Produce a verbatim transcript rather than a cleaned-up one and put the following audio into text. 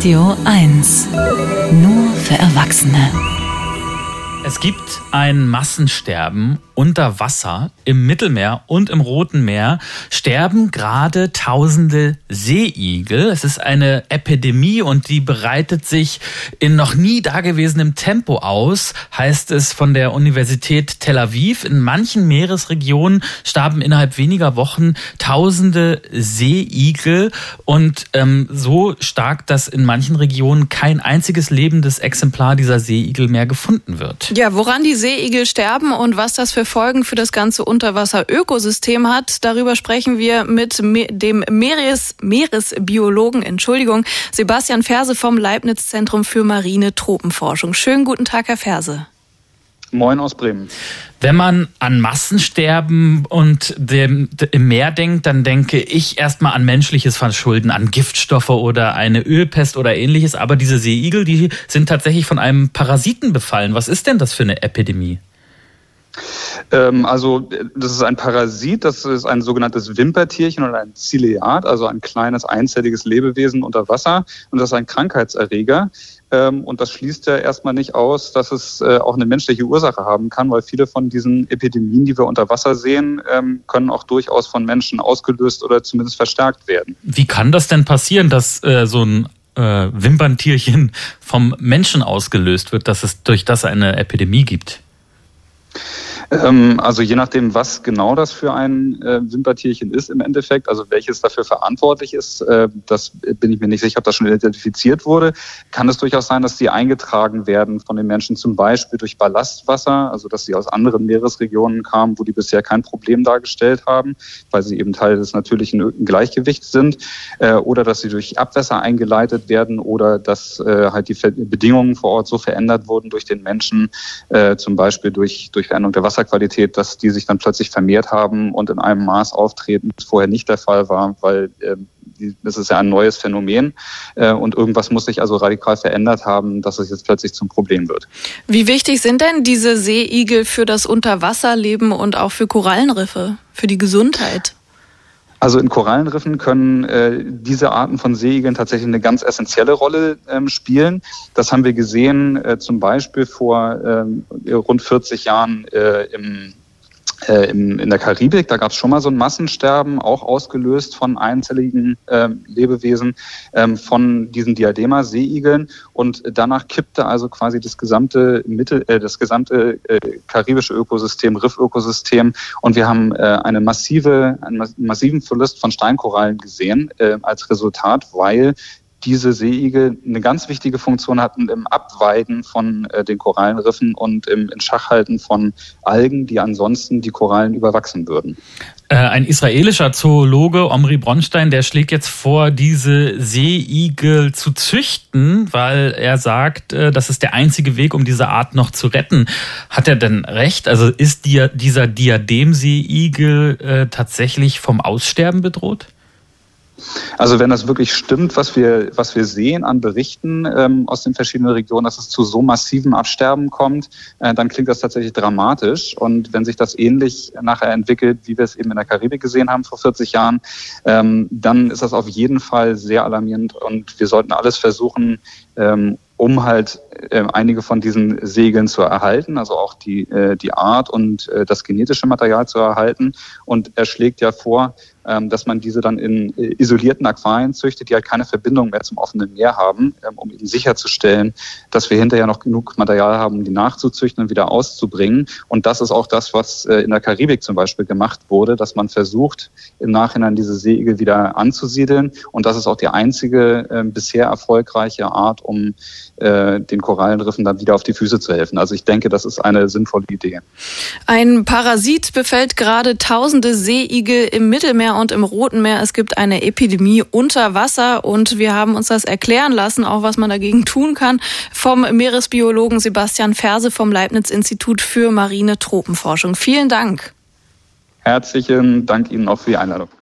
Radio eins. Nur für Erwachsene. Es gibt ein Massensterben unter Wasser. Im Mittelmeer und im Roten Meer sterben gerade tausende Seeigel. Es ist eine Epidemie und die breitet sich in noch nie dagewesenem Tempo aus, heißt es von der Universität Tel Aviv. In manchen Meeresregionen starben innerhalb weniger Wochen tausende Seeigel und ähm, so stark, dass in manchen Regionen kein einziges lebendes Exemplar dieser Seeigel mehr gefunden wird. Ja, woran die Seeigel sterben und was das für Folgen für das ganze Unterwasser-Ökosystem hat, darüber sprechen wir mit dem Meeres, Meeresbiologen, Entschuldigung, Sebastian Ferse vom Leibniz-Zentrum für marine Tropenforschung. Schönen guten Tag, Herr Ferse. Moin aus Bremen. Wenn man an Massensterben und dem, im Meer denkt, dann denke ich erstmal an menschliches Verschulden, an Giftstoffe oder eine Ölpest oder ähnliches. Aber diese Seeigel, die sind tatsächlich von einem Parasiten befallen. Was ist denn das für eine Epidemie? Ähm, also das ist ein Parasit, das ist ein sogenanntes Wimpertierchen oder ein Ciliat, also ein kleines einzelliges Lebewesen unter Wasser. Und das ist ein Krankheitserreger. Und das schließt ja erstmal nicht aus, dass es auch eine menschliche Ursache haben kann, weil viele von diesen Epidemien, die wir unter Wasser sehen, können auch durchaus von Menschen ausgelöst oder zumindest verstärkt werden. Wie kann das denn passieren, dass äh, so ein äh, Wimperntierchen vom Menschen ausgelöst wird, dass es durch das eine Epidemie gibt? Also je nachdem, was genau das für ein äh, Wimpertierchen ist im Endeffekt, also welches dafür verantwortlich ist, äh, das bin ich mir nicht sicher, ob das schon identifiziert wurde, kann es durchaus sein, dass die eingetragen werden von den Menschen, zum Beispiel durch Ballastwasser, also dass sie aus anderen Meeresregionen kamen, wo die bisher kein Problem dargestellt haben, weil sie eben Teil des natürlichen Gleichgewichts sind, äh, oder dass sie durch Abwässer eingeleitet werden oder dass äh, halt die Bedingungen vor Ort so verändert wurden durch den Menschen, äh, zum Beispiel durch, durch Veränderung der Wasser Qualität, dass die sich dann plötzlich vermehrt haben und in einem Maß auftreten, das vorher nicht der Fall war, weil äh, die, das ist ja ein neues Phänomen äh, und irgendwas muss sich also radikal verändert haben, dass es jetzt plötzlich zum Problem wird. Wie wichtig sind denn diese Seeigel für das Unterwasserleben und auch für Korallenriffe, für die Gesundheit? Also in Korallenriffen können äh, diese Arten von Seeigeln tatsächlich eine ganz essentielle Rolle ähm, spielen. Das haben wir gesehen äh, zum Beispiel vor ähm, rund vierzig Jahren äh, im Äh, im, in der Karibik. Da gab es schon mal so ein Massensterben, auch ausgelöst von einzelligen äh, Lebewesen, ähm, von diesen Diadema-Seeigeln. Und danach kippte also quasi das gesamte Mittel, äh, das gesamte äh, karibische Ökosystem, Riffökosystem. Und wir haben äh, eine massive, einen massiven Verlust von Steinkorallen gesehen äh, als Resultat, weil diese Seeigel eine ganz wichtige Funktion hatten im Abweiden von äh, den Korallenriffen und im Inschachhalten von Algen, die ansonsten die Korallen überwachsen würden. Äh, ein israelischer Zoologe, Omri Bronstein, der schlägt jetzt vor, diese Seeigel zu züchten, weil er sagt, äh, das ist der einzige Weg, um diese Art noch zu retten. Hat er denn recht? Also ist die, dieser Diadem-Seeigel äh, tatsächlich vom Aussterben bedroht? Also wenn das wirklich stimmt, was wir was wir sehen an Berichten ähm, aus den verschiedenen Regionen, dass es zu so massivem Absterben kommt, äh, dann klingt das tatsächlich dramatisch. Und wenn sich das ähnlich nachher entwickelt, wie wir es eben in der Karibik gesehen haben vor vierzig Jahren, ähm, dann ist das auf jeden Fall sehr alarmierend. Und wir sollten alles versuchen, ähm, um halt äh, einige von diesen Segeln zu erhalten, also auch die äh, die Art und äh, das genetische Material zu erhalten. Und er schlägt ja vor, ähm, dass man diese dann in äh, isolierten Aquarien züchtet, die halt keine Verbindung mehr zum offenen Meer haben, ähm, um eben sicherzustellen, dass wir hinterher noch genug Material haben, um die nachzuzüchten und wieder auszubringen. Und das ist auch das, was äh, in der Karibik zum Beispiel gemacht wurde, dass man versucht, im Nachhinein diese Seeigel wieder anzusiedeln. Und das ist auch die einzige äh, bisher erfolgreiche Art, um äh, den Korallenriffen dann wieder auf die Füße zu helfen. Also ich denke, das ist eine sinnvolle Idee. Ein Parasit befällt gerade tausende Seeigel im Mittelmeer und im Roten Meer. Es gibt eine Epidemie unter Wasser und wir haben uns das erklären lassen, auch was man dagegen tun kann, vom Meeresbiologen Sebastian Ferse vom Leibniz-Institut für marine Tropenforschung. Vielen Dank. Herzlichen Dank Ihnen auch für die Einladung.